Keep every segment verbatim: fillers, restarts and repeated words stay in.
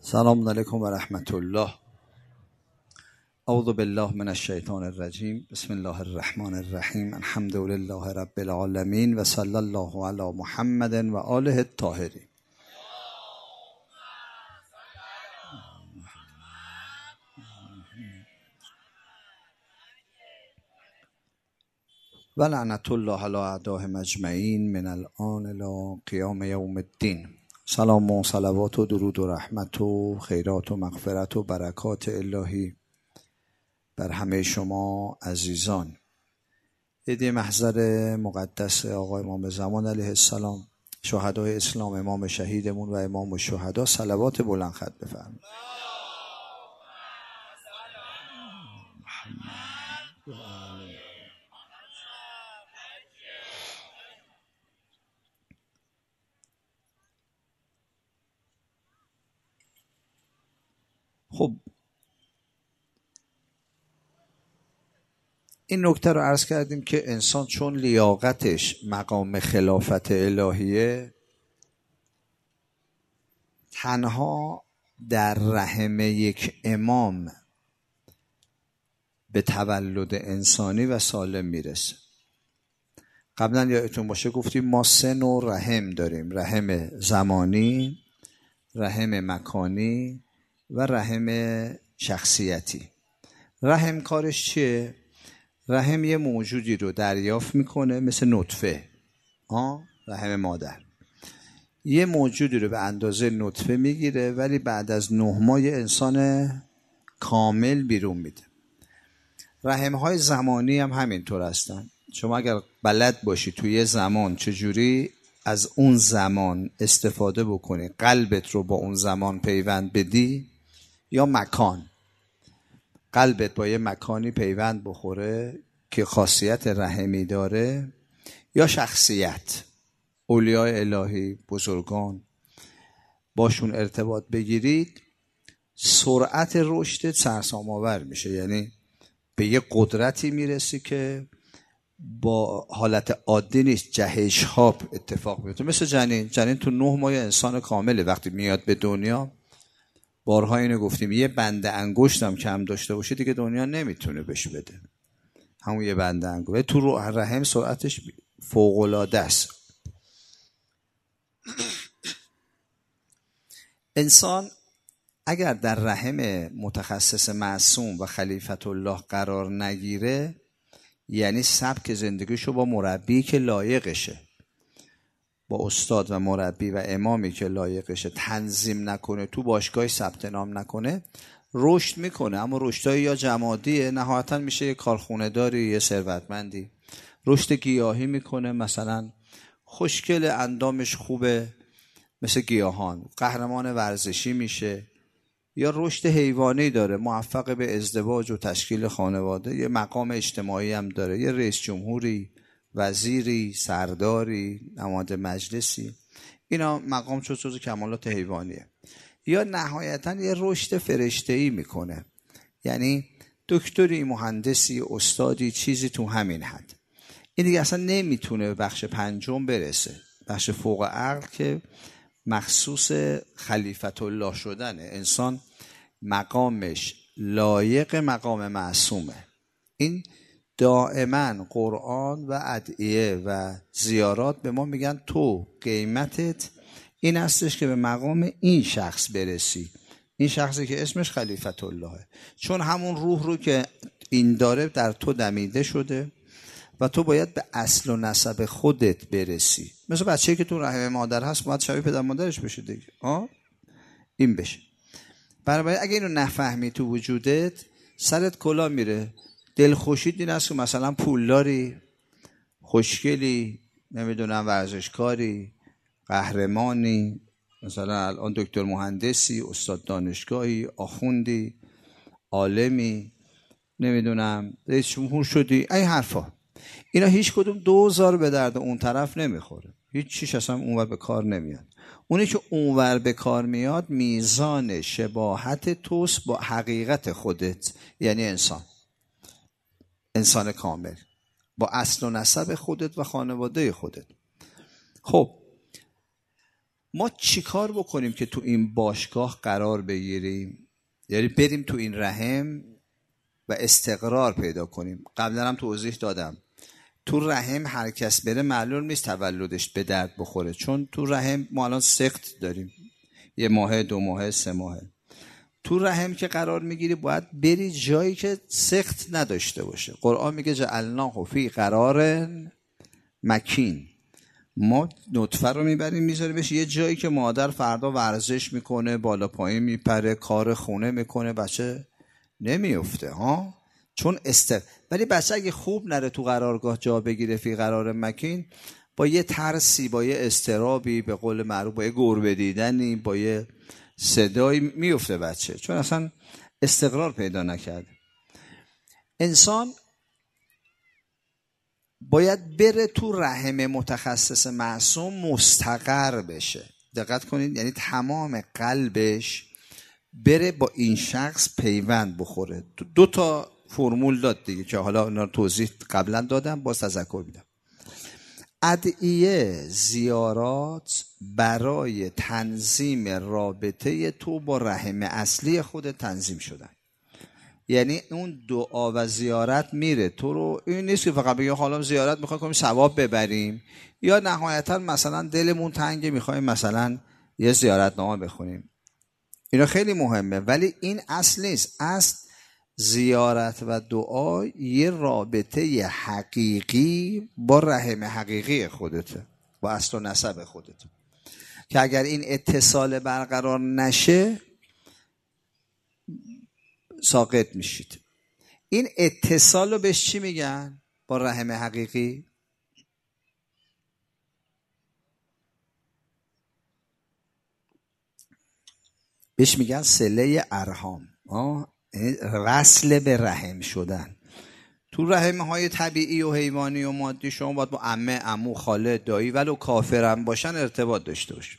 سلام علیکم و رحمت الله. اعوذ بالله من الشیطان الرجیم. بسم الله الرحمن الرحیم. الحمد لله رب العالمین و صلی الله علی محمد و آله الطاهرین. و لعنت الله علی اعدائهم اجمعین من الآن الی قیام یوم الدین. سلام و صلوات و درود و رحمت و خیرات و مغفرت و برکات الهی بر همه شما عزیزان. عید محضر مقدس آقا امام زمان علیه السلام، شهدای اسلام، امام شهیدمون و امام الشهدا، صلوات بلند خط بفرمایید. خب این نکته رو عرض کردیم که انسان چون لیاقتش مقام خلافت الهیه، تنها در رحم یک امام به تولد انسانی و سالم میرسه. قبلا یادتون باشه گفتیم ما سه نوع رحم داریم: رحم زمانی، رحم مکانی و رحم شخصیتی. رحم کارش چیه؟ رحم یه موجودی رو دریافت میکنه مثل نطفه، آه رحم مادر یه موجودی رو به اندازه نطفه میگیره، ولی بعد از نه ماه انسان کامل بیرون میده. رحم های زمانی هم همینطور هستن. شما اگر بلد باشی توی زمان چجوری از اون زمان استفاده بکنی، قلبت رو با اون زمان پیوند بدی، یا مکان، قلبت با یه مکانی پیوند بخوره که خاصیت رحمی داره، یا شخصیت، اولیاء الهی، بزرگان، باشون ارتباط بگیرید، سرعت رشد سرسام آور میشه. یعنی به یه قدرتی میرسی که با حالت عادی نیست، جهش ها اتفاق میفته. مثل جنین جنین تو نه ماه انسان کامله. وقتی میاد به دنیا، بارها اینو گفتیم، یه بند انگشت هم کم داشته باشه دیگه دنیا نمیتونه بهش بده، همون یه بند انگشت. تو رو رحم سرعتش فوق العاده است. انسان اگر در رحم متخصص معصوم و خلیفت الله قرار نگیره، یعنی سبک زندگیشو با مربی که لایقشه، با استاد و مربی و امامی که لایقشه تنظیم نکنه، تو باشگاه ثبت نام نکنه، رشد میکنه اما رشدای یا جمادیه، نهایتا میشه یه کارخونه داری، یه ثروتمندی. رشد گیاهی میکنه، مثلا خوشگل، اندامش خوبه مثل گیاهان، قهرمان ورزشی میشه. یا رشد حیوانی داره، موفق به ازدواج و تشکیل خانواده، یه مقام اجتماعی هم داره، یه رئیس جمهوری، وزیری، سرداری، نماینده مجلسی. اینا مقام چون جزو کمالات حیوانیه. یا نهایتاً یه رشد فرشته‌ای میکنه، یعنی دکتری، مهندسی، استادی، چیزی تو همین حد. این دیگه اصلا نمیتونه به بخش پنجم برسه، بخش فوق عقل که مخصوص خلیفت الله شدنه. انسان مقامش لایق مقام معصومه. این دائما قرآن و ادعیه و زیارات به ما میگن تو قیمتت این هستش که به مقام این شخص برسی. این شخصی که اسمش خلیفت اللهه، چون همون روح رو که این داره در تو دمیده شده و تو باید به اصل و نسب خودت برسی. مثل بچه‌ای که تو رحم مادر هست باید شبیه پدر مادرش بشه دیگه، آه این بشه. برای اگه اینو نفهمی تو وجودت، سرت کلا میره. دلخوشید این است که مثلا پولداری، خوشگلی، نمیدونم ورزشکاری، قهرمانی، مثلا الان دکتر مهندسی، استاد دانشگاهی، آخوندی، عالمی، نمیدونم رئیس جمهور شدی، این حرفا، اینا هیچ کدوم دوزار به درد اون طرف نمیخوره. هیچ چیش اصلا اونور به کار نمیاد. اونی که اونور به کار میاد میزان شباهت توست با حقیقت خودت، یعنی انسان انسان کامل با اصل و نسب خودت و خانواده خودت. خب ما چیکار بکنیم که تو این باشگاه قرار بگیریم؟ یعنی بریم تو این رحم و استقرار پیدا کنیم. قبلا هم توضیح دادم تو رحم هر کس بره معلوم نیست تولدش به درد بخوره، چون تو رحم ما الان سقط داریم، یه ماه، دو ماه، سه ماه. تو رحم که قرار میگیری باید بری جایی که سقط نداشته باشه. قرآن میگه جعلناه فی قرار مکین. ما نطفه رو میبریم میذاریمش یه جایی که مادر فردا ورزش میکنه، بالا پایین میپره، کار خونه میکنه، بچه نمیفته ها، چون است. ولی بچه اگه خوب نره تو قرارگاه جا بگیره فی قرار مکین، با یه ترسی، با یه استرابی، به قول معروف با یه گربه دیدنی، با یه صدایی میفته بچه، چون اصلا استقرار پیدا نکرده. انسان باید بره تو رحم متخصص معصوم مستقر بشه. دقت کنید، یعنی تمام قلبش بره با این شخص پیوند بخوره. دو تا فرمول داد دیگه که حالا اونا توضیح قبلا دادم، باز تذکر میدم. ادعیه زیارات برای تنظیم رابطه تو با رحم اصلی خود تنظیم شدن. یعنی اون دعا و زیارت میره تو رو، این نیست که فقط بگیم حالا زیارت میخوایم کنیم ثواب ببریم، یا نهایتا مثلا دلمون تنگه میخوایم مثلا یه زیارتنامه بخونیم. اینا خیلی مهمه، ولی این اصل نیست. اصل زیارت و دعا یه رابطه حقیقی با رحم حقیقی خودته، با اصل و نسب خودته، که اگر این اتصال برقرار نشه ساقط میشید. این اتصال رو بهش چی میگن؟ با رحم حقیقی بهش میگن صله ارحام. وصل به رحم شدن. تو رحم های طبیعی و حیوانی و مادی شما باید با عمه، عمو، خاله، دایی ولو کافرم باشن ارتباط داشته باشه.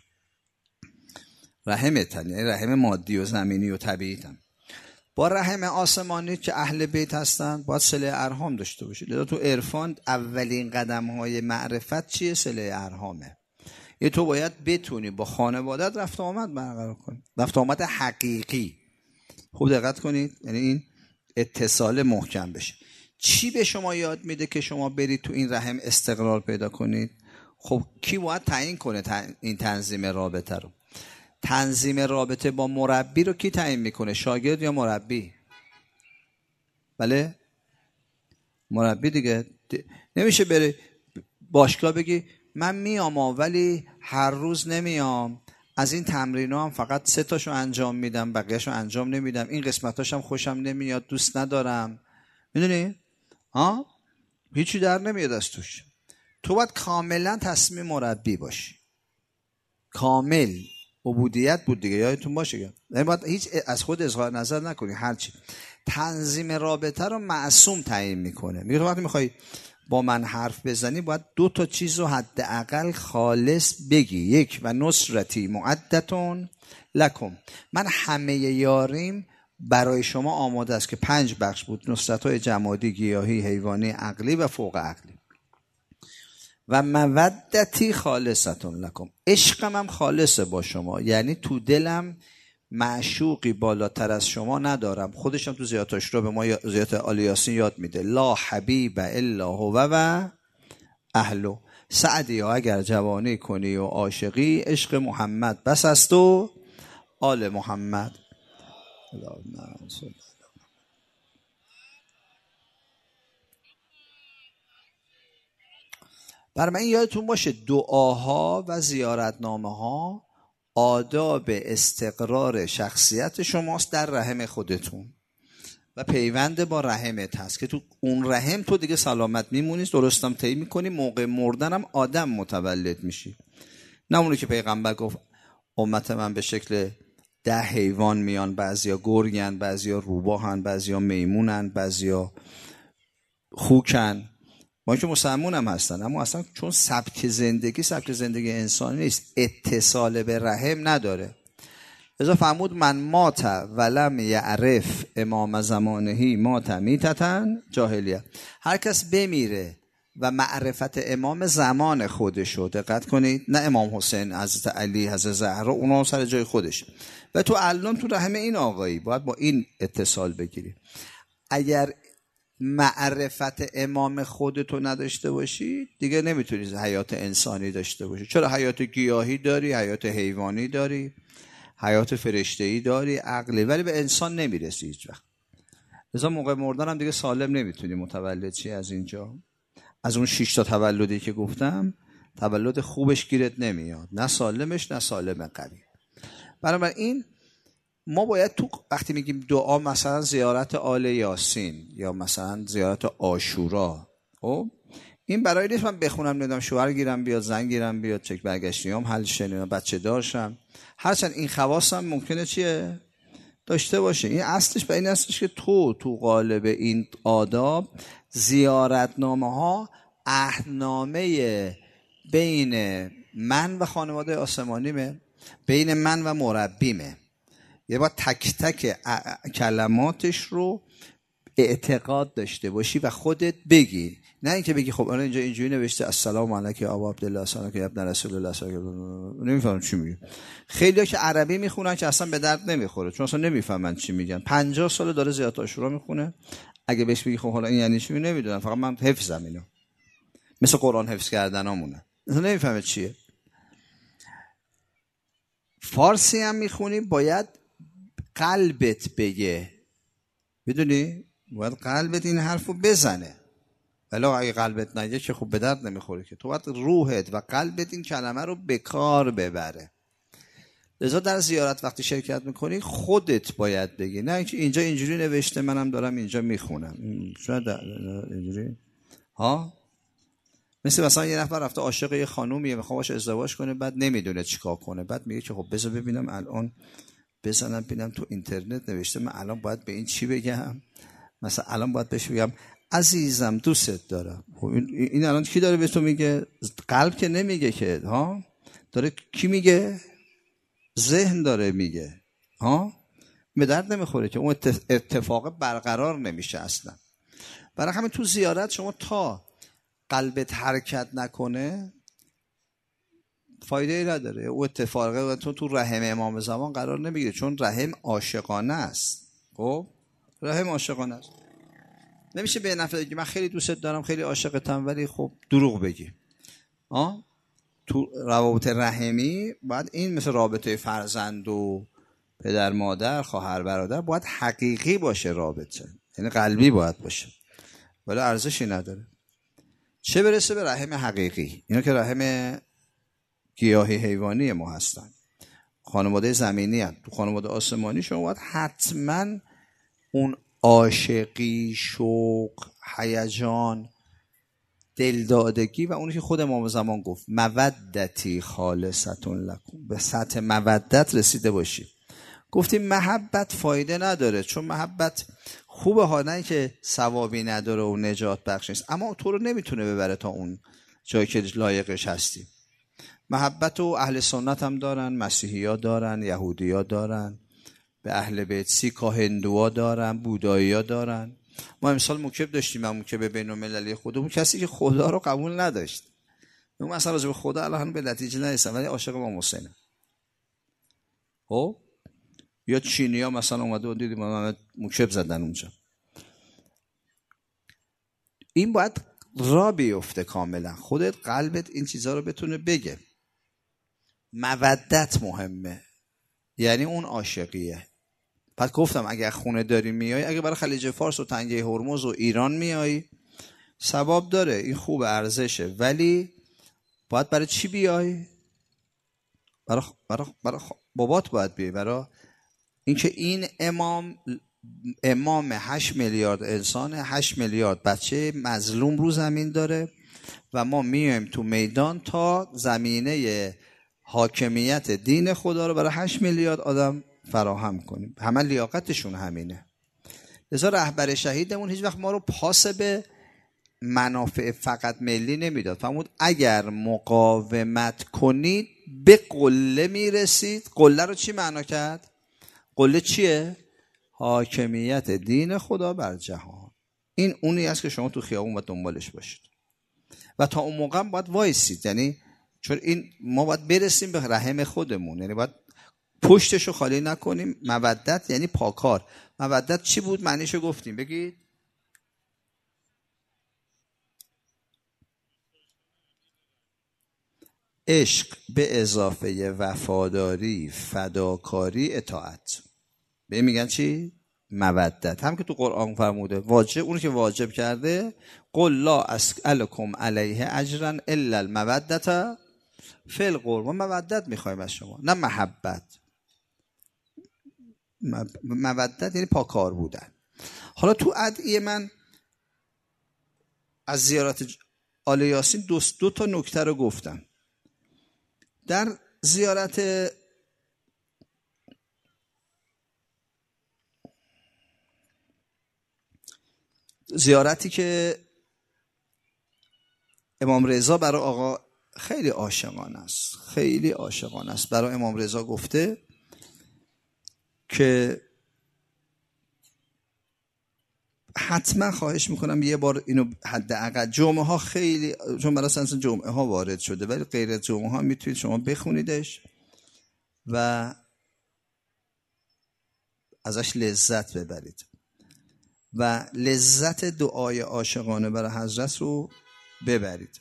رحمتن، یعنی رحم مادی و زمینی و طبیعیتن. با رحم آسمانی که اهل بیت هستن باید صله ارحام داشته باشید. لذا تو عرفان اولین قدم های معرفت چیه؟ صله ارحامه. یه تو باید بتونی با خانوادت رفت آمد برقرار کنی، رفت آمد حقیقی. خوب دقت کنید، یعنی این اتصال محکم بشه. چی به شما یاد میده که شما برید تو این رحم استقرار پیدا کنید؟ خب کی باید تعیین کنه این تنظیم رابطه رو؟ تنظیم رابطه با مربی رو کی تعیین میکنه؟ شاگرد یا مربی؟ بله مربی دیگه. نمیشه بری باشگاه بگی من میام ولی هر روز نمیام، از این تمرین‌ها هم فقط سه تاشو انجام میدم، بقیه‌شو انجام نمیدم، این قسمتاشم خوشم نمیاد، دوست ندارم. میدونی؟ ها؟ هیچی در نمیاد از توش. تو باید کاملا تصمیم مربی باشی. کامل عبودیت بود دیگه، یادتون باشه. یعنی باید هیچ از خود اظهار نظر نکنی. هرچی تنظیم رابطه رو معصوم تعیین میکنه. میگه تو وقتی میخوای با من حرف بزنی باید دو تا چیز رو حداقل خالص بگی. یک، و نصرتی معدتون لکم، من همه یاریم برای شما آماده است، که پنج بخش بود: نصرت‌های جمادی، گیاهی، حیوانی، عقلی و فوق عقلی. و مودتی خالصتون لکم، عشقم هم خالصه با شما، یعنی تو دلم معشوقی بالاتر از شما ندارم. خودشم تو زیارتاش رو به ما زیارت آل یاسین یاد میده: لا حبیب الا هو و اهلو. سعدی ها اگر جوانی کنی و عاشقی، عشق محمد بس است و آل محمد. برای من یادتون باشه دعاها و زیارتنامه ها آداب استقرار شخصیت شماست در رحم خودتون و پیوند با رحمت هست که تو اون رحم تو دیگه سلامت میمونی، درستم طی میکنی، موقع مردنم آدم متولد میشی. نه اونی که پیغمبر گفت امت من به شکل ده حیوان میان، بعضیا گرگن، بعضیا روباهن، بعضیا میمونن، بعضیا خوکن. ما که مسلمون هم هستن، اما اصلا چون سبک زندگی سبک زندگی انسانی نیست، اتصال به رحم نداره. لذا فرمود من مات ولم یعرف امام زمانهی مات میتتن جاهلیه. هر کس بمیره و معرفت امام زمان خودشو. دقت کنید، نه امام حسین، حضرت علی، حضرت زهرا، اونا سر جای خودش. و تو الان تو رحم این آقایی باید با این اتصال بگیری. اگر معرفت امام خودتو نداشته باشی دیگه نمیتونی حیات انسانی داشته باشی. چرا؟ حیات گیاهی داری، حیات حیوانی داری، حیات فرشته‌ای داری، عقلی، ولی به انسان نمیرسی هیچ وقت. لذا موقع مردن هم دیگه سالم نمیتونی متولد شی. از اینجا از اون شش تا تولدی که گفتم تولد خوبش گیرت نمیاد، نه سالمش نه سالم قوی. بنابراین ما باید تو وقتی میگیم دعا، مثلا زیارت آل یاسین یا مثلا زیارت عاشورا، خب این برای نیست من بخونم نمیدونم شوهر گیرم بیاد، زن گیرم بیاد، چک برگشتیام حل شه، بچه دارشم، هرچند این خواستم ممکنه چیه داشته باشه. این اصلش به این اصلش که تو تو قالب این آداب زیارتنامه ها عهدنامه بین من و خانواده آسمانیمه، بین من و مربیمه. یه باید تک تک کلماتش رو اعتقاد داشته باشی و خودت بگی، نه اینکه بگی خب الان اینجا اینجوری نوشته السلام علیک یا ابا عبدالله سلام که ابن رسول الله صلی الله علیه و نمیفهمم چی میگه. خیلی‌ها که عربی میخونن که اصلا به درد نمیخوره، چون اصلا نمیفهمن چی میگن. پنجاه سال داره زیارت عاشورا میخونه، اگه بهش بگی خب حالا این یعنی چی، نمیدونم، فقط من حفظم اینو، مثل قرآن حفظ کردنامونه، اصلا نمیفهمه چیه. فارسی هم میخونی باید قلبت بگه، میدونی؟ باید قلبت این حرفو بزنه، ولی اگه قلبت نگه که خب به درد نمیخوره که. تو باید روحت و قلبت این کلمه رو به کار ببره. لذا در زیارت وقتی شرکت میکنی خودت باید بگی، نه اینکه اینجا اینجوری نوشته منم دارم اینجا میخونم. شاید اینجوری ها، مثل مثلا یه نفر رفته عاشق یه خانومیه میخواد باش ازدواج کنه، بعد نمیدونه چیکار کنه، بعد میگه که خب بذار ببینم الان بزنم ببینم تو اینترنت نوشته من الان باید به این چی بگم، مثلا الان باید بهش بگم عزیزم دوست دارم. خب این الان کی داره به تو میگه؟ قلب که نمیگه که، ها داره کی میگه؟ ذهن داره میگه، ها به درد نمیخوره که، اون اتفاق برقرار نمیشه اصلا. برای همین تو زیارت شما تا قلبت حرکت نکنه فایده ای نداره. او اتفاقه تو تو رحم امام زمان قرار نمیگیره، چون رحم عاشقانه است. خب رحم عاشقانه است، نمیشه به نفر بگی من خیلی دوستت دارم خیلی عاشقتم ولی خب دروغ بگی. آه تو روابط رحمی باید این مثل رابطه فرزند و پدر مادر خواهر برادر باید حقیقی باشه، رابطه یعنی قلبی باید باشه، ولی ارزشی نداره. چه برسه به رحم حقیقی، اینا که رحم گیاهی حیوانی ما هستن، خانواده زمینی هست. تو خانواده آسمانی شما باید حتما اون عاشقی، شوق، هیجان، دلدادگی و اونی که خود امام زمان گفت مودتی خالصتون لکم، به سطح مودت رسیده باشی. گفتیم محبت فایده نداره، چون محبت خوبه ها، نه که ثوابی نداره و نجات بخش نیست، اما تو رو نمیتونه ببره تا اون جایی که لایقش هستی. محبت و اهل سنت هم دارن، مسیحی ها دارن، یهودی ها دارن، به اهل بیت سیکا هندوها دارن، بودایی ها دارن. ما امسال موکب داشتیم، هم موکب بین المللی خودمون، کسی که خدا رو قبول نداشت. اون مثلا راجع به خدا الان به نتیجه نرسیدن ولی عاشق امام حسینه. خب یا چینی‌ها مثلا اومده و دیدیم محمد موکب زدن اونجا. این باید را بیفته کاملا، خودت قلبت این چیزها رو بتونه بگه. مودت مهمه، یعنی اون عاشقیه. پس گفتم اگه خونه داری میای، اگه برای خلیج فارس و تنگه هرمز و ایران میای ثواب داره، این خوب ارزشه، ولی باید برای چی بیای؟ برای برای برای بابات باید بیای، برای اینکه این امام امام هشت میلیارد انسان، هشت میلیارد بچه مظلوم رو زمین داره و ما میایم تو میدان تا زمینه حاکمیت دین خدا رو برای هشت میلیارد آدم فراهم کنیم. همه لیاقتشون همینه. لذا رهبر شهیدمون هیچ وقت ما رو پاس به منافع فقط ملی نمیداد. فرمود اگر مقاومت کنید به قله میرسید. قله رو چی معنا کرد؟ قله چیه؟ حاکمیت دین خدا بر جهان. این اونی است که شما تو خیابون باید دنبالش باشید. و تا اون موقع باید وایسید، یعنی چون این ما باید برسیم به رحم خودمون، یعنی باید پشتشو خالی نکنیم. مودت یعنی پاکار. مودت چی بود؟ معنیشو گفتیم، بگید. عشق به اضافه وفاداری، فداکاری، اطاعت. به میگن چی؟ مودت. هم که تو قرآن فرموده واجب، اون که واجب کرده قل لا اسألکم علیه اجرا الا المودة فی القربى. مودت میخوایم از شما، نه محبت. مودت یعنی پاکار بودن. حالا تو ادعیه من از زیارت آل یاسین دو, دو تا نکته رو گفتم. در زیارت زیارتی که امام رضا برای آقا خیلی عاشقانه است، خیلی عاشقانه است، برای امام رضا گفته که حتما خواهش میکنم یه بار اینو حداقل جمعه ها خیلی، چون برای سنس جمعه ها وارد شده ولی غیر جمعه ها میتونید شما بخونیدش و ازش لذت ببرید و لذت دعای عاشقانه برای حضرت رو ببرید.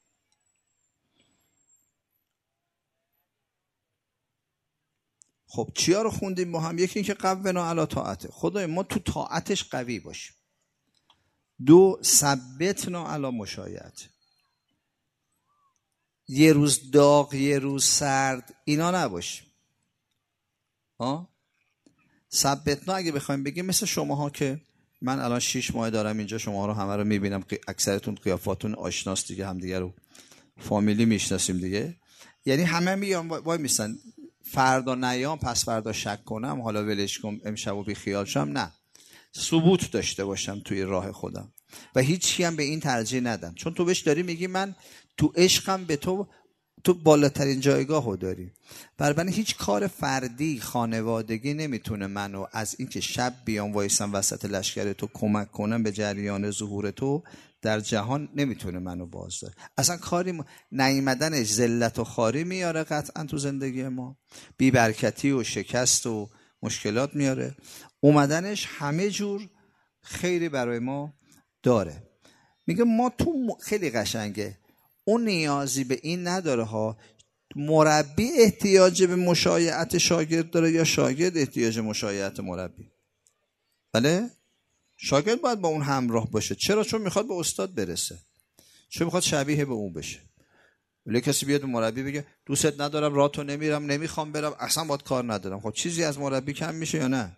خب چیا رو خوندیم با هم؟ یکی این که قونا علی طاعته، خدای ما تو طاعتش قوی باشیم. دو، ثبتنا علی مشایعت. یه روز داغ یه روز سرد اینا نباشیم. ها؟ ثبتنا اگه بخوایم بگیم مثل شماها که من الان شیش ماه دارم اینجا، شما رو همه رو میبینم، اکثرتون قیافاتون آشناست دیگه، هم دیگه رو فامیلی میشناسیم دیگه. یعنی همه میان وای میستن فردا نیام پس فردا شک کنم، حالا ولش کنم امشب و بی خیال شم. نه، ثبوت داشته باشم توی راه خودم و هیچی هم به این ترجیح ندم، چون تو بهش داری میگی من تو عشقم به تو، تو بالاترین جایگاهو داری. بنابراین هیچ کار فردی خانوادگی نمیتونه منو از اینکه شب بیام وایسم وسط لشکر تو کمک کنم به جریان ظهور تو در جهان، نمیتونه منو بازداره. اصلا کاری م... نیامدنش ذلت و خواری میاره قطعا تو زندگی ما، بی برکتی و شکست و مشکلات میاره. اومدنش همه جور خیری برای ما داره. میگه ما تو م... خیلی قشنگه، اون نیازی به این نداره ها. مربی احتیاج به مشایعت شاگرد داره یا شاگرد احتیاج مشایعت مربی؟ بله؟ شاگرد باید با اون همراه باشه. چرا؟ چون میخواد به استاد برسه، چون میخواد شبیه به اون بشه. ولی کسی بیاد به مربی بگه دوست ندارم، راهتو نمیرم، نمیخوام برم، اصلا باید کار ندارم، خب چیزی از مربی کم میشه یا نه؟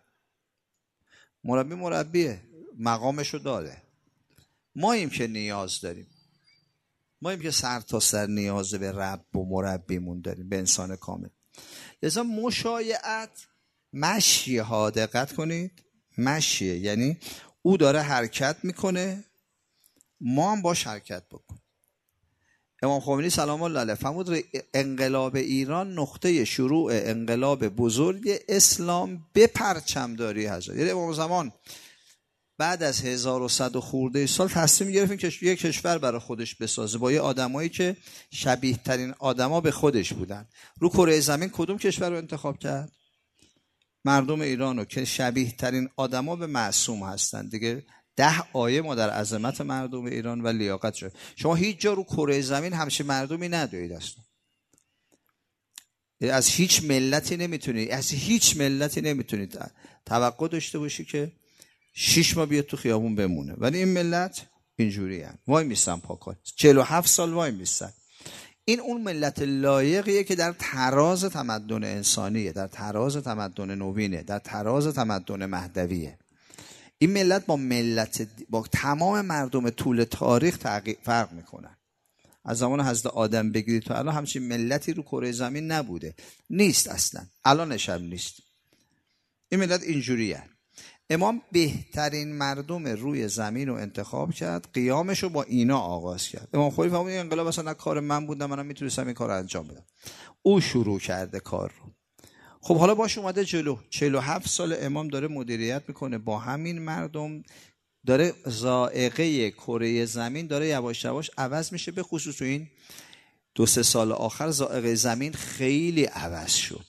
مربی مربیه، مقامشو داره. ماییم که نیاز داریم، ماییم که سر تا سر نیاز به رب و مربیمون داریم، به انسان کامل. لذا مشایعت مشیه ها، دقت کنید، مشیه یعنی او داره حرکت میکنه ما هم باش حرکت بکن. امام خمینی سلام الله علیه فرمود انقلاب ایران نقطه شروع انقلاب بزرگ اسلام به پرچمداری حضرت. یعنی امام زمان بعد از هزار و صد و خورده سال تصمیم گرفت که یک کشور برای خودش بسازه با یه آدمایی که شبیه ترین آدما به خودش بودن. رو کره زمین کدوم کشور رو انتخاب کرد؟ مردم ایرانو که شبیه ترین آدما به معصوم هستن دیگه. ده آیه ما در عظمت مردم ایران و لیاقت شد. شما هیچ جا رو کره زمین همچین مردمی ندارید اصلا. از هیچ ملتی نمیتونید از هیچ ملتی نمیتونید توقع داشته باشی که شیش ماه بیاد تو خیابون بمونه. ولی این ملت اینجوری هست، وای میستن پاکار، چهل و هفت سال وای میستن. این اون ملت لایقیه که در تراز تمدن انسانیه، در تراز تمدن نوینه، در تراز تمدن مهدویه. این ملت با ملت با تمام مردم طول تاریخ فرق میکنن. از زمان حضرت آدم بگیرید تو الان همچین ملتی رو کره زمین نبوده، نیست اصلا، الانش هم نیست. این ملت اینجوریه. امام بهترین مردم روی زمین رو انتخاب کرد، قیامش رو با اینا آغاز کرد. امام خمینی فهمید این انقلاب اصلا کار من بودم، منم میتونستم این کار رو انجام بدم. او شروع کرده کار رو. خب حالا باش اومده جلو، چهل و هفت سال امام داره مدیریت میکنه با همین مردم، داره ذائقه کره زمین داره یواش یواش عوض میشه، به خصوص تو این دو سه سال آخر ذائقه زمین خیلی عوض شد.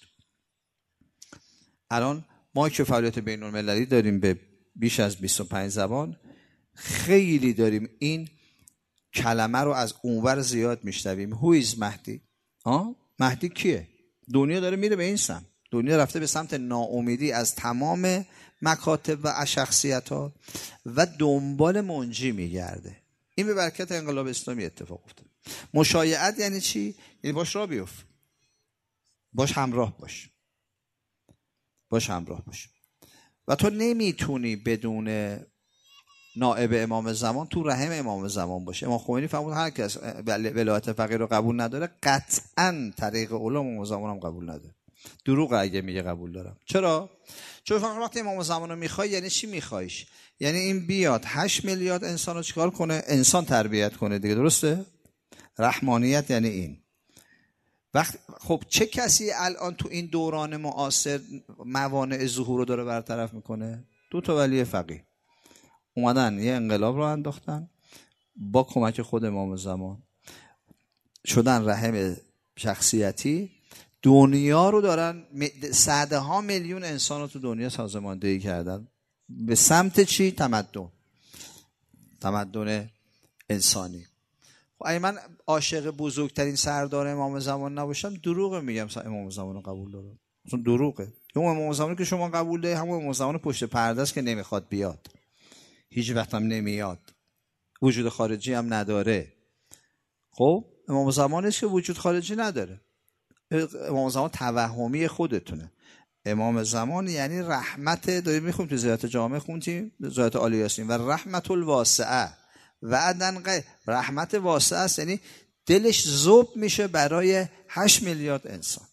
الان ما که فعالیت بین المللی داریم به بیش از بیست و پنج زبان، خیلی داریم این کلمه رو از اونور زیاد میشنویم. هویز مهدی؟ آه؟ مهدی کیه؟ دنیا داره میره به این سمت. دنیا رفته به سمت ناامیدی از تمام مکاتب و شخصیت ها و دنبال منجی میگرده. این به برکت انقلاب اسلامی اتفاق افتاد. مشایعت یعنی چی؟ یعنی باش راه بیفت، باش همراه باش، باش همراه باش. و تو نمیتونی بدون نائب امام زمان تو رحم امام زمان باشه. امام خمینی فرمود هر کس ولایت فقیه رو قبول نداره قطعاً طریق اولی امام زمان هم قبول نداره. دروغ اگه میگه قبول دارم. چرا؟ چون وقتی امام زمان رو میخوای یعنی چی میخوایش؟ یعنی این بیاد هشت میلیارد انسان رو چیکار کنه؟ انسان تربیت کنه دیگه، درسته؟ رحمانیت یعنی این. وقت خب چه کسی الان تو این دوران معاصر موانع ظهور رو داره برطرف میکنه؟ دو تا ولی فقیه اومدن یه انقلاب رو انداختن، با کمک خود امام زمان شدن رحم شخصیتی، دنیا رو دارن صده ها میلیون انسان رو تو دنیا سازماندهی کردن به سمت چی؟ تمدن، تمدن انسانی. خب اگه من عاشق بزرگترین سردار امام زمان نباشم دروغ میگم امام زمان رو قبول دارم. اصلا دروغه. اون امام زمانی که شما قبول دارید همون امام زمان پشت پرده است که نمیخواد بیاد، هیچ وقت هم نمیاد، وجود خارجی هم نداره. خب امام زمانی است که وجود خارجی نداره. امام زمان توهمی خودتونه. امام زمان یعنی رحمت، داریم میخونیم تو زیارت جامع خوندیم زیارت عالی یاسین، و رحمت الواسعه و عدن غیر، رحمت واسعه است یعنی دلش ذوب میشه برای هشت میلیارد انسان.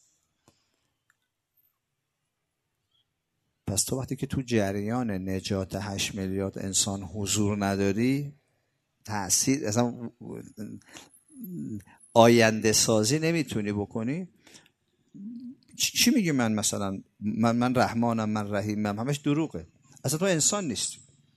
پس تو وقتی که تو جریان نجات هشت میلیارد انسان حضور نداری، تأثیر اصلا آینده سازی نمیتونی بکنی. چی میگی من مثلا من من رحمانم، من رحیمم، همش دروغه. اصلا تو انسان نیستی.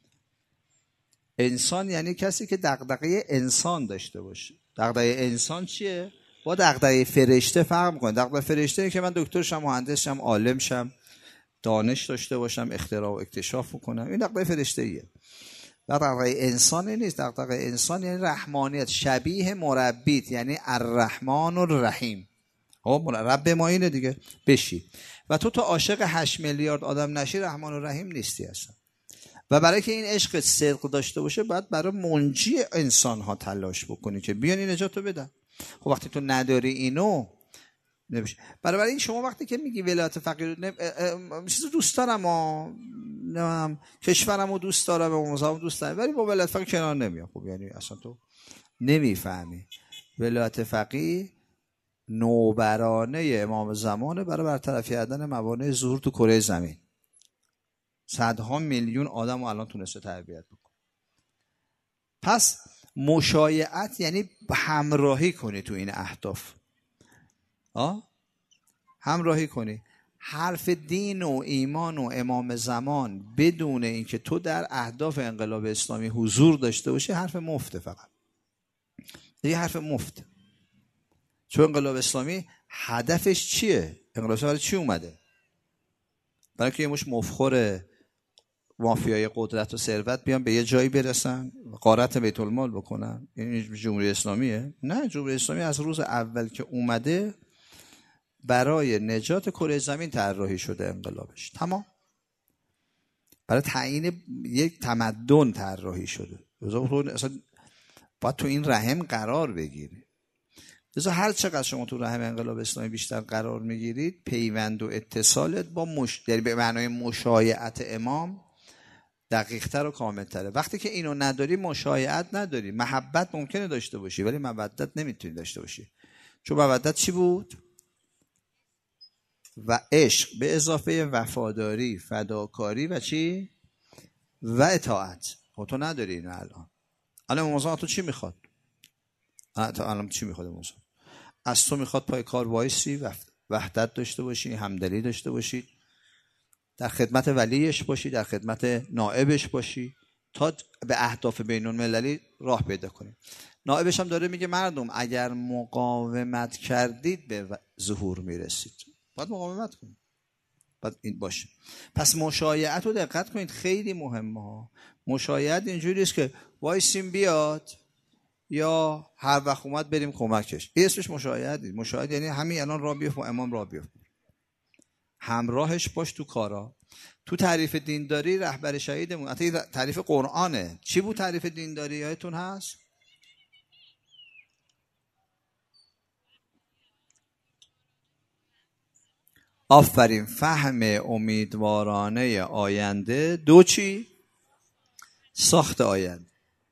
انسان یعنی کسی که دغدغه انسان داشته باشه. دغدغه انسان چیه؟ با دغدغه فرشته فرق میکنه. دغدغه فرشته اینه که من دکتر شم، مهندس شم، عالم شم، دانش داشته باشم، اختراع و اکتشاف کنم. این دغدغه فرشته ایه. دغدغه انسان نیست. دغدغه انسان یعنی رحمانیت، شبیه مربیت، یعنی الرحمن الرحیم. خب رب ما اینه دیگه، بشی. و تو تا عاشق هشت میلیارد آدم نشی رحمان الرحیم نیستی اصلا. و برای که این عشق صدق داشته باشه باید برای منجی انسان ها تلاش بکنی که بیان این نجات رو بدن. خب وقتی تو نداری اینو نمیشه. برای این شما وقتی که میگی ولایت فقیه چیزو دوست دارم ها، نمیدونم کشورمو دوست دارم، امامزادمو دوست دارم، ولی با ولایت فقیه کنار نمیام. خب یعنی اصلا تو نمیفهمی. ولایت فقیه نوبرانه امام زمانه برای برطرف کردن موانع ظهور تو کره زمین. صدها میلیون آدم رو الان تونسته تربیت بکنه. پس مشایعت یعنی همراهی کنی تو این اهداف. آه؟ همراهی کنی. حرف دین و ایمان و امام زمان بدون اینکه تو در اهداف انقلاب اسلامی حضور داشته باشی حرف مفته. فقط یه حرف مفته. چون انقلاب اسلامی هدفش چیه؟ انقلاب اسلامی چی اومده؟ برای که یه مش مفخور مافیای قدرت و ثروت بیان به یه جایی برسن، غارت بیت المال بکنن. این جمهوری اسلامیه؟ نه، جمهوری اسلامی از روز اول که اومده برای نجات کره زمین طراحی شده انقلابش. تمام. برای تعیین یک تمدن طراحی شده. اصلا باید تو این رحم قرار بگیری. لذا هر چقدر شما تو رحم انقلاب اسلامی بیشتر قرار میگیرید، پیوند و اتصالت با مش... یعنی به معنای مشایعت امام دقیق‌تر و کامل‌تره. وقتی که اینو نداری مشایعت نداری. محبت ممکنه داشته باشی ولی مودت نمیتونی داشته باشی. چون مودت چی بود؟ و عشق به اضافه وفاداری، فداکاری و چی؟ و اطاعت. خب تو نداری اینو الان. الان موضوع تو چی میخواد؟ الان چی میخواد موضوع؟ از تو میخواد پای کار وایسی، وحدت داشته باشی، همدلی داشته باشی، در خدمت ولیش باشی، در خدمت نائبش باشی، تا به اهداف بین المللی راه پیدا کنیم. نائبش هم داره میگه مردم اگر مقاومت کردید به ظهور میرسید. باید مقاومت کنید. باید این باشه. پس مشایعت رو دقت کنید، خیلی مهمه ها. مشایعت اینجوری است که وایسیم بیاد یا هر وقت اومد بریم کمکش. این اسمش مشایعت نیست. مشایعت یعنی همین الان راه بیفت و امام راه بیفت. همراهش باش تو کارا. تو تعریف دینداری رهبر شهیدمون، حتی تعریف قرآنه. چی بود تعریف دینداری یادتون هست؟ آفرین، فهم امیدوارانه آینده. دو چی؟ ساخت آینده.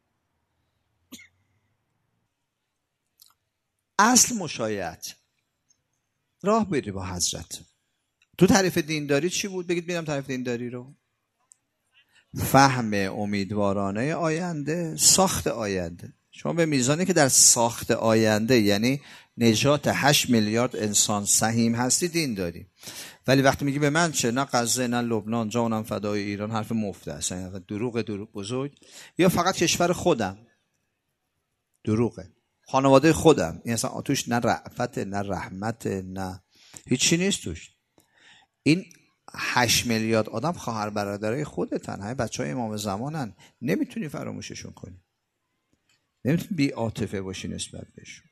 اصل مشایعت. راه بری با حضرت. تو تعریف دینداری چی بود؟ بگید میرم تعریف دینداری رو. فهم امیدوارانه آینده، ساخت آینده. شما به میزانی که در ساخت آینده یعنی نجات هشت میلیارد انسان سهیم هستی دین داری. ولی وقتی میگی به من چه، نه غزه نه لبنان، جانم فدای ایران، حرف مفت است. یعنی دروغ دروغ بزرگ. یا فقط کشور خودم، دروغه. خانواده خودم، این اصلا توش نه رأفت نه رحمت نه هیچی نیست توش. این هشت میلیارد آدم خواهر برادرای خودتن، همه بچهای امام زمانن، نمیتونی فراموششون کنی، نمیتونی بی عاطفه باشی نسبت بهشون،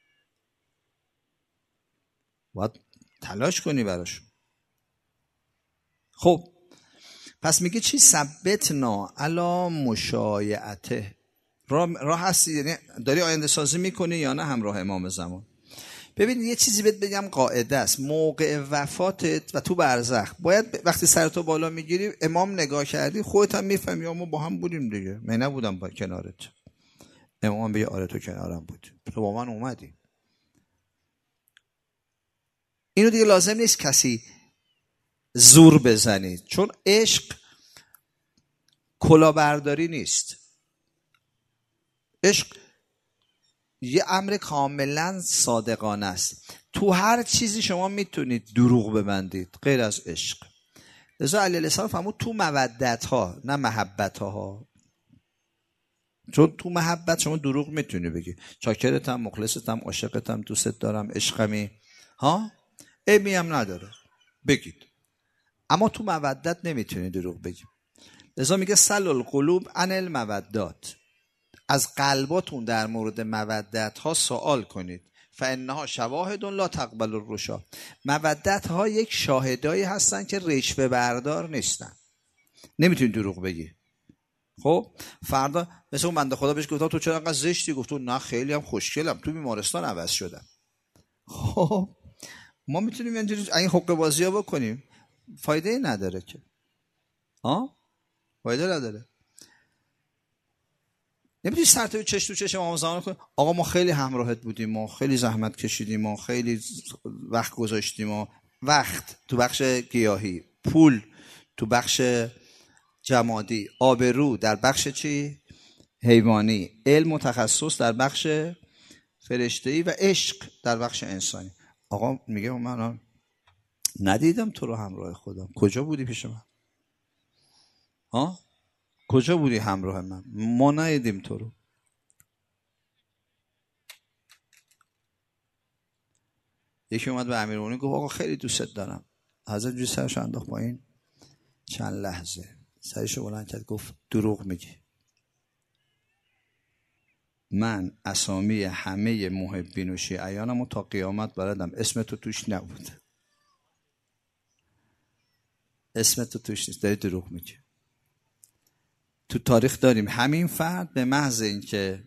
باید تلاش کنی براشون. خب پس میگه چی؟ ثبتنا علی مشایعته. راه راه هستی، یعنی داری آینده سازی میکنی یا نه همراه امام زمان. ببین یه چیزی بهت بگم، قاعده است. موقع وفاتت و تو برزخ باید وقتی سرتو بالا میگیری امام نگاه کردی خودت هم میفهمی ما با هم بودیم دیگه، من نبودم با کنارت. امام بگه آره تو کنارم بود، تو با من اومدی. اینو دیگه لازم نیست کسی زور بزنید، چون عشق کلاهبرداری نیست. عشق یه امر کاملا صادقانه است. تو هر چیزی شما میتونید دروغ ببندید غیر از عشق. لذا علیه السلام فرمود تو مودت ها نه محبت ها. چون تو محبت شما دروغ میتونی بگی، چاکرتم، مخلصتم، عاشقتم، دوستت دارم، عشقمی، ها ایمی هم نداره بگید. اما تو مودت نمیتونی دروغ بگی. لذا میگه سل القلوب عن المودات، از قلباتون در مورد مودت ها سوال کنید. فانها شواهد لا تقبل الرشا. مودت ها یک شاهدایی هستن که رشوه بردار نیستن، نمیتونی دروغ بگی. خب فردا مثل اون بنده خدا بهش گفتم تو چرا انقدر زشتی، گفت نه خیلی هم خوشگلم، تو بیمارستان عوض شدم. خب ما میتونیم اینجوری این حقه بازی ها بکنیم، فایده ای نداره که. ها فایده نداره. نمیتونی سر تو چش تو چش امام زمان کنی آقا ما خیلی همراهت بودیم، ما خیلی زحمت کشیدیم، ما خیلی وقت گذاشتیم، ما وقت تو بخش گیاهی، پول تو بخش جمادی، آبرو در بخش چی؟ حیوانی، علم و تخصص در بخش فرشته‌ای و عشق در بخش انسانی. آقا میگه من ندیدم تو رو همراه خودم، کجا بودی پیش من؟ ها کجا بودی همراه من؟ ما ندیدیم تو رو. یکی اومد به امیرالمومنین گفت آقا خیلی دوستت دارم. حضرت جوی سرش انداخت پایین، چند لحظه سرشو بلند کرد گفت دروغ میگی. من اسامی همه محبین و شیعیانم تا قیامت بلدم، اسم تو توش نبود، اسم تو توش نیست، داری دروغ میگی. تو تاریخ داریم همین فرد به محض این که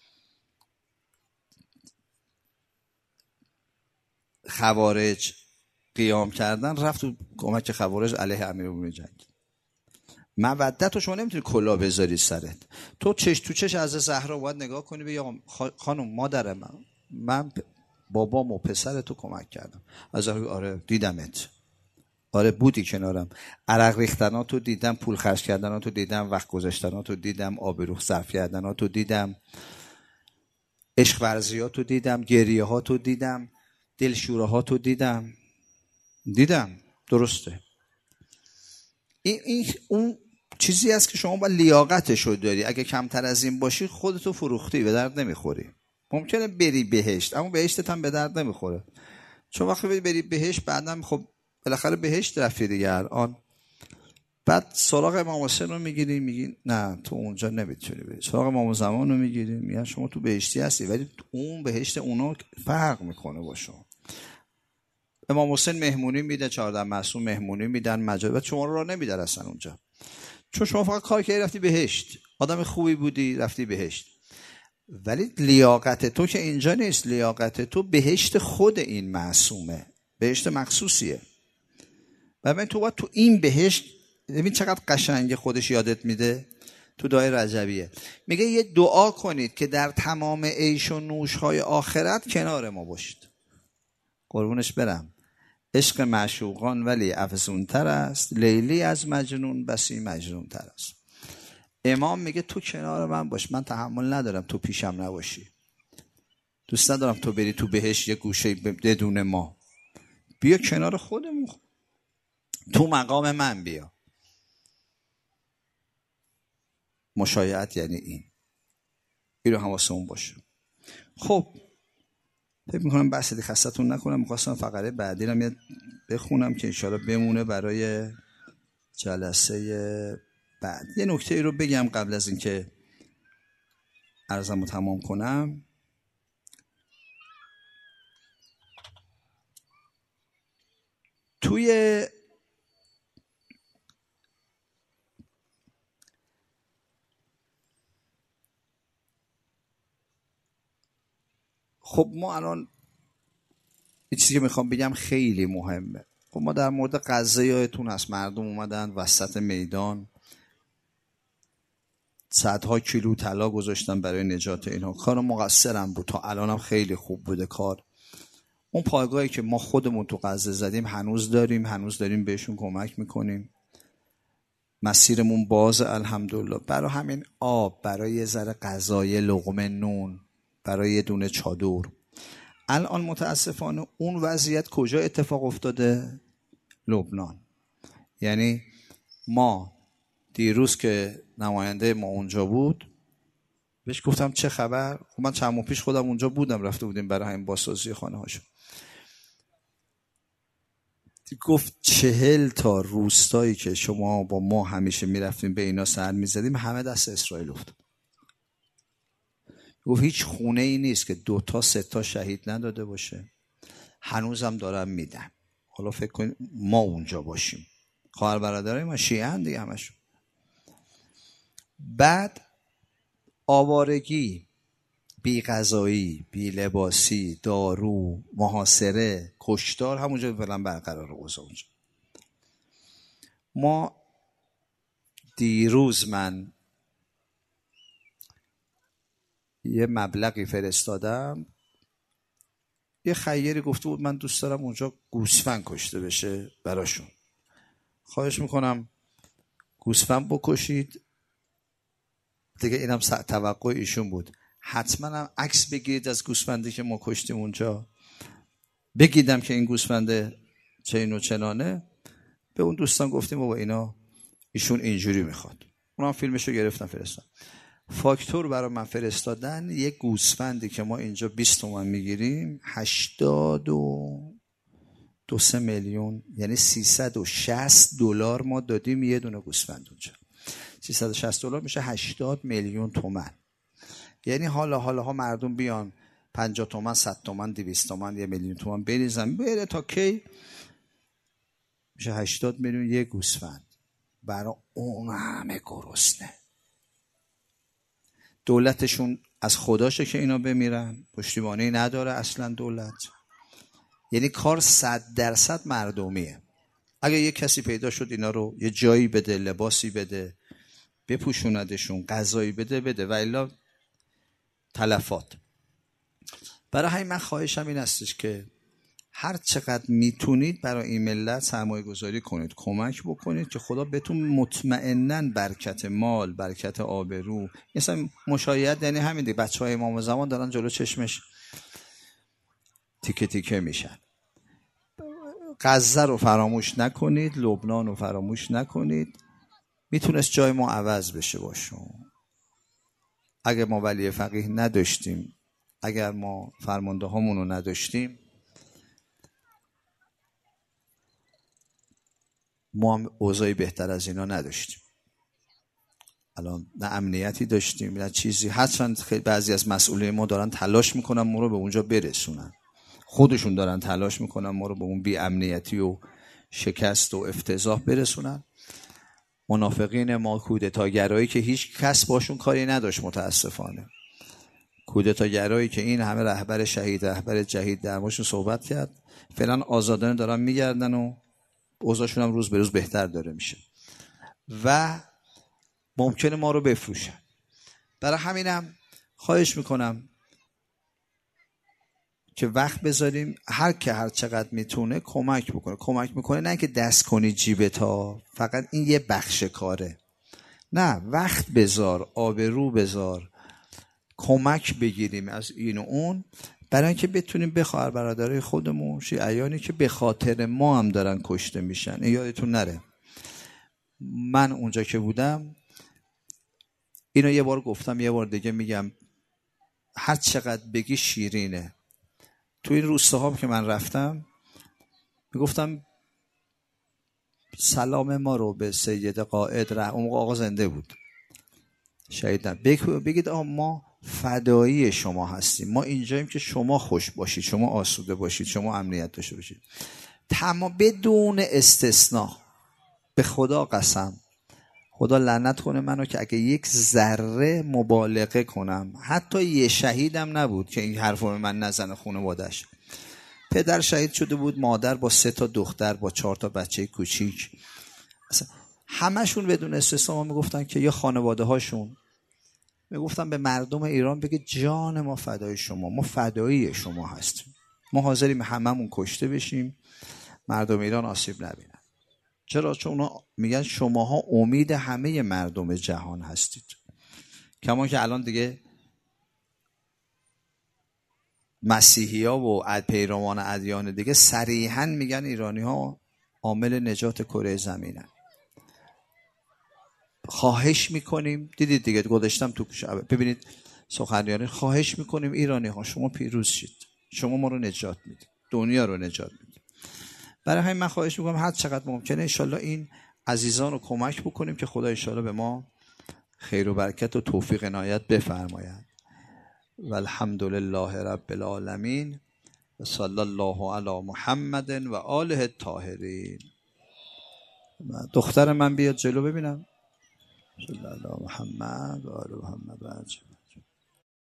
خوارج قیام کردن رفت تو کمک خوارج علیه امیرالمومنین جنگ. مودت رو شما نمیتونی کلاه بذاری سرت. تو چش تو چش از زهرا باید نگاه کنی بگی خانم مادر من من بابام و پسر تو کمک کردم. از زهرا آره دیدمت، آره بودی کنارم، عرق ریختناتو دیدم، پول خرج کردناتو دیدم، وقت گذاشتناتو دیدم، آبرو صرف کردناتو دیدم، عشق ورزیاتو دیدم، گریه هاتو دیدم، دلشوره هاتو دیدم دیدم درسته. این, این اون چیزی هست که شما با لیاقتشو داری، اگه کمتر از این باشی خودتو فروختی، به درد نمیخوری. ممکنه بری بهشت اما بهشتت هم به درد نمیخوره، چون وقتی بری بهشت بعدم خب بالاخره بهشت رفتی دیگه الان. بعد سراغ امام حسین رو میگیری میگی نه تو اونجا نمیتونی بری، سراغ امام زمان رو میگیری میگن شما تو بهشتی هستی، ولی اون بهشت اونا فرق میکنه با شما. امام حسین مهمونی میده، چهارده معصوم مهمونی میدن، مجال شما رو نمیدن اصلا اونجا، چون شما فقط کار کردی رفتی بهشت، آدم خوبی بودی رفتی بهشت. ولی لیاقت تو که اینجا نیست، لیاقت تو بهشت خود این معصومه، بهشت مخصوصیه. و من تو باید تو این بهشت، ببین چقدر قشنگه خودش یادت میده تو دعای رجبیه، میگه یه دعا کنید که در تمام عیش و نوش های آخرت کنار ما باشید. قربونش برم، عشق معشوقان ولی افزون تر است، لیلی از مجنون بسی مجنون تر است. امام میگه تو کنار من باش، من تحمل ندارم تو پیشم نباشی، دوست ندارم تو بری تو بهشت یه گوشه بدون ما، بیا کنار خودمون، تو مقام من بیا. مشایعت یعنی این، این رو حواسمون باشه. خب فکر میکنم بحث دی خستتون نکنم، میخواستم فقره بعدی رو بخونم که انشاءالله بمونه برای جلسه بعد. یه نکته ای رو بگم قبل از اینکه عرضمو تمام کنم. توی خب ما الان یه چیزی که میخوام بگم خیلی مهمه. خب ما در مورد غزه یادتون هست مردم اومدن وسط میدان صدها کیلو طلا گذاشتن برای نجات اینها، کار مقصرم بود، تا الانم خیلی خوب بوده کار. اون پایگاهی که ما خودمون تو غزه زدیم هنوز داریم، هنوز داریم بهشون کمک میکنیم، مسیرمون باز الحمدلله. برای همین آب، برای یه ذره غذای لقمه نون، برای یه دونه چادر. الان متاسفانه اون وضعیت کجا اتفاق افتاده؟ لبنان. یعنی ما دیروز که نماینده ما اونجا بود بهش گفتم چه خبر، خب من چند ماه پیش خودم اونجا بودم، رفته بودیم برای همین بازسازی خانه هاشون. گفت چهل تا روستایی که شما با ما همیشه میرفتیم به اینا سر میزدیم همه دست اسرائیل افتاد. گفت هیچ خونه ای نیست که دو تا سه تا شهید نداده باشه، هنوزم دارم میدن. حالا فکر کنید ما اونجا باشیم، خواهر برادرای ما شیعه دیگه همشون. بعد آوارگی، بی غذایی، بی لباسی، دارو، محاصره، کشتار همونجا فعلا برقرار اوضاع اونجا. ما دیروز من یه مبلغی فرستادم، یه خیری گفته بود من دوست دارم اونجا گوسفند کشته بشه براشون، خواهش میکنم گوسفند بکشید دیگه. اینم توقع ایشون بود، حتما هم عکس بگیرید از گوسفندی که ما کشتیم اونجا، بگیدم که این گوسفنده چه اینو چنانه. به اون دوستان گفتیم بابا اینا ایشون اینجوری میخواد، اونم فیلمشو گرفتن فرستادن. فاکتور برای من فرستادن، یک گوسفندی که ما اینجا بیست تومن میگیریم هشتاد و دو سه میلیون، یعنی سیصد و شصت دلار ما دادیم یه دونه گوسفند اونجا. سیصد و شصت دلار میشه هشتاد میلیون تومن. یعنی حالا حالا ها مردم بیان پنجاه تومن، صد تومن، دویست تومن، یه میلیون تومن بریزن بره تا کی میشه هشتاد میلیون یه گوسفند برای اون همه گرسنه. دولتشون از خداشه که اینا بمیرن، پشتیبانی نداره اصلا دولت. یعنی کار صد درصد مردمیه. اگه یه کسی پیدا شد اینا رو یه جایی بده، لباسی بده، بپوشوندشون، غذایی بده بده، و الا تلفات. برای همین من خواهشم این هستش که هر چقدر میتونید برای این ملت سرمایه گذاری کنید، کمک بکنید که خدا بهتون مطمئناً برکت مال، برکت آبرو. مثلا مشایعت یعنی همین دیگه، بچه های امام زمان دارن جلو چشمش تیکه تیکه میشن. غزه رو فراموش نکنید، لبنان رو فراموش نکنید. میتونست جای ما عوض بشه باشون. اگر ما ولی فقیه نداشتیم، اگر ما فرمانده هامون رو نداشتیم، ما هم اوضاعی بهتر از اینا نداشتیم. الان نه امنیتی داشتیم نه چیزی. هرچند خیلی بعضی از مسئولین ما دارن تلاش میکنن ما رو به اونجا برسونن، خودشون دارن تلاش میکنن ما رو به اون بی امنیتی و شکست و افتضاح برسونن. منافقین ما، کودتاگرایی که هیچ کس باشون کاری نداشت متاسفانه، کودتاگرایی که این همه رهبر شهید رهبر جهید در موردشون صحبت کرد، فعلا آزادانه دارن میگردن و اوضاعشون هم روز به روز بهتر داره میشه و ممکنه ما رو بفروشن. برای همینم خواهش میکنم که وقت بذاریم هر که هر چقدر میتونه کمک بکنه. کمک میکنه نه که دست کنی جیبت ها، فقط این یه بخش کاره. نه، وقت بذار، آبرو بذار، کمک بگیریم از این و اون، برای اینکه بتونیم به خواهر برادرای خودمون، شیعیانی که به خاطر ما هم دارن کشته میشن. این یادتون نره. من اونجا که بودم اینو یه بار گفتم، یه بار دیگه میگم، هر چقدر بگی شیرینه. تو این روستاها که من رفتم میگفتم سلام ما رو به سید قائد ره، اون موقع آقا زنده بود، شهید نه، بگید آقا ما فدایی شما هستیم، ما اینجاییم که شما خوش باشید، شما آسوده باشید، شما امنیت داشته باشید. تمام بدون استثناء. به خدا قسم، خدا لعنت کنه منو که اگه یک ذره مبالغه کنم، حتی یه شهیدم نبود که این حرفو به من نزنه خانواده‌اش. پدر شهید شده بود، مادر با سه تا دختر با چهار تا بچه کوچیک، اصلا همشون بدون استثنا میگفتن که یا خانواده هاشون میگفتن به مردم ایران بگه جان ما فدای شما، ما فدایی شما هستیم، ما حاضریم هممون کشته بشیم، مردم ایران آسیب نبینن. چرا؟ چون اونا میگن شماها امید همه مردم جهان هستید. کما که الان دیگه مسیحی ها و پیروان ادیان دیگه صریحا میگن ایرانی ها عامل نجات کره زمینن. خواهش میکنیم، دیدید دیگه گذاشتم تو ببینید سخنرانی، خواهش میکنیم ایرانی ها شما پیروز شید، شما ما رو نجات میدید، دنیا رو نجات میدید. برای همین من خواهش میکنم هر چقدر ممکنه انشالله این عزیزان رو کمک بکنیم که خدا انشالله به ما خیر و برکت و توفیق عنایت بفرماید. و الحمد لله رب العالمین و صلی الله علی محمد و آله الطاهرین. دختر من بیاد جلو ببینم. صلی الله علی محمد و آل محمد و